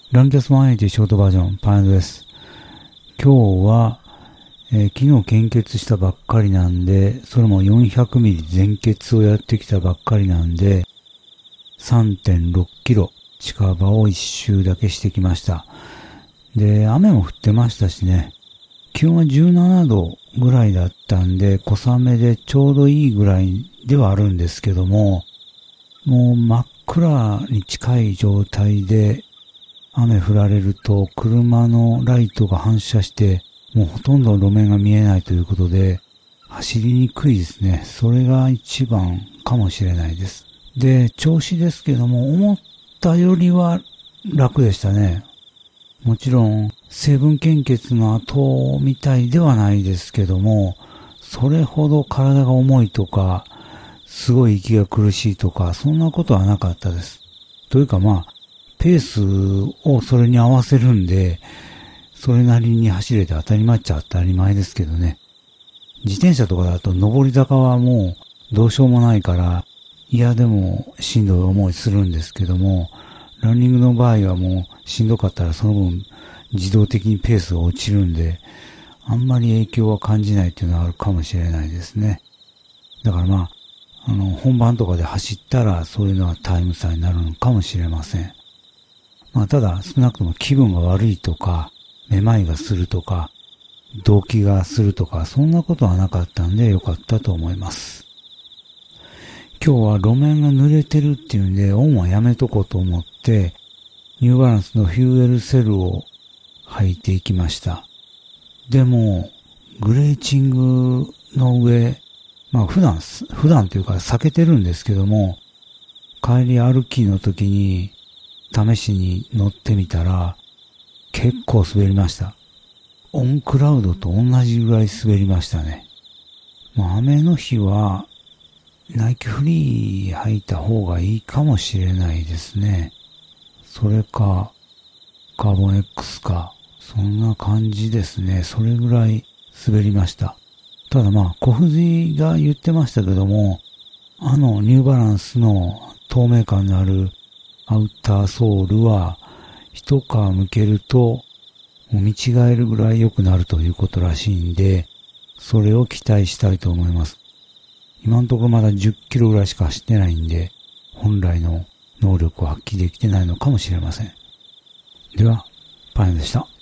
ランキャス180ショートバージョン、パイナです。今日は、昨日献血したばっかりなんで、それも400ミリ全血をやってきたばっかりなんで、3.6 キロ近場を一周だけしてきました。で、雨も降ってましたしね、気温は17度ぐらいだったんで、小雨でちょうどいいぐらいではあるんですけども、もう真っ暗に近い状態で、雨降られると車のライトが反射してもうほとんど路面が見えないということで走りにくいですね。それが一番かもしれないです。で、調子ですけども思ったよりは楽でしたね。もちろん成分献血の後みたいではないですけども、それほど体が重いとかすごい息が苦しいとかそんなことはなかったです。というかペースをそれに合わせるんで、それなりに走れて当たり前っちゃ当たり前ですけどね。自転車とかだと上り坂はもうどうしようもないから、嫌でもしんどい思いするんですけども、ランニングの場合はもうしんどかったらその分自動的にペースが落ちるんで、あんまり影響は感じないっていうのはあるかもしれないですね。だから本番とかで走ったらそういうのはタイム差になるのかもしれません。ただ少なくとも気分が悪いとか、めまいがするとか、動悸がするとか、そんなことはなかったんでよかったと思います。今日は路面が濡れてるっていうんで、オンはやめとこうと思って、ニューバランスのフューエルセルを履いていきました。でも、グレーチングの上、普段というか避けてるんですけども、帰り歩きの時に、試しに乗ってみたら結構滑りました。オンクラウドと同じぐらい滑りましたね。雨の日はナイキフリー履いた方がいいかもしれないですね。それかカーボン X か、そんな感じですね。それぐらい滑りました。ただ小藤が言ってましたけども、ニューバランスの透明感のあるアウターソールは一皮むけると見違えるぐらい良くなるということらしいんで、それを期待したいと思います。今のところまだ10キロぐらいしか走ってないんで、本来の能力を発揮できてないのかもしれません。では、パインでした。